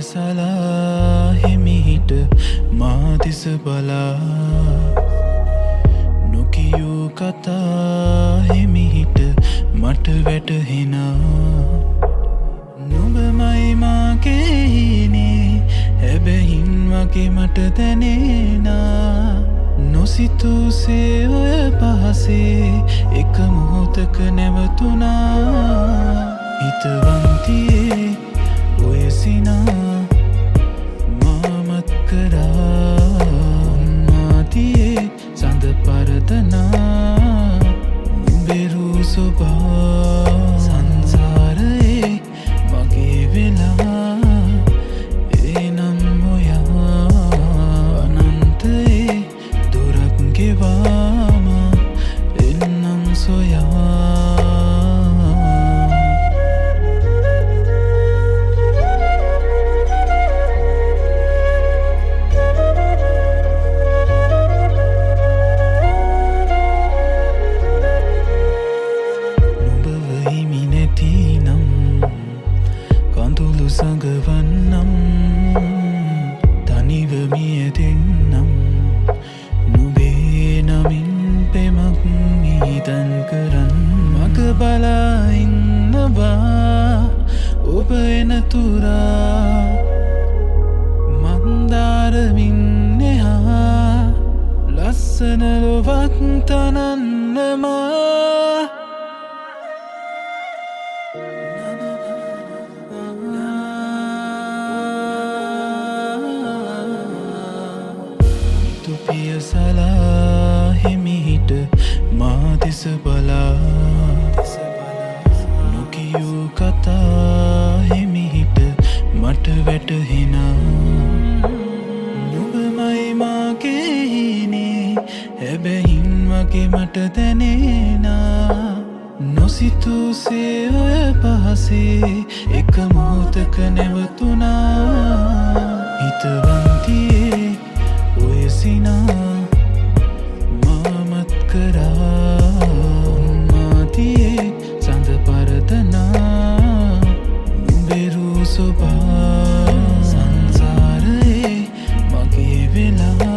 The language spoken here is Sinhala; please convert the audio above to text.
සලා හිමිහිට මා දෙස බලා නොකියූ කතා හිමිහිට මට වැටහෙනා නුඹමයි මාගේ හීනේ හැබැයින් වගේ මට දැනෙනා නොසිතූසේ ඔය පහසේ එක මොහොතක නැවතුනා හිතවන්තියේ ඔය සිනා මාමත් කරා මාතියේ සඳ පරදනා නුඹෙරූ සොබා සංසාරයේ මගේ වෙලා එනම් ඔයා අනන්තයේ දුරක් ගෙවාම එන්නම් සොයා කඳුළු සඟවන්නම් තනිව මියදෙන්නම් නුඹේ නමින් පෙමක් මීතන් කරන් මග බලා ඉන්නවා ඔබ එනතුරා මන්දාරමින් එහා ලස්සන ලොවක් තනන්නවා පිය සලා හිමිහිට මා දෙස බලා නොකියූ කතා හිමිහිට මට වැටහෙනා නුඹමයි මාගේ හීනේ හැබැයින් වගේ මට දැනෙනා නොසිතූසේ ඔය පහසේ එක මොහොතක නැවතුනා හිතවන්තියේ ඔය සිනා මාමත් කරා මාතියේ සඳ පරදනා නුඹෙරූ සොබා සංසාරයේ මගේ වෙලා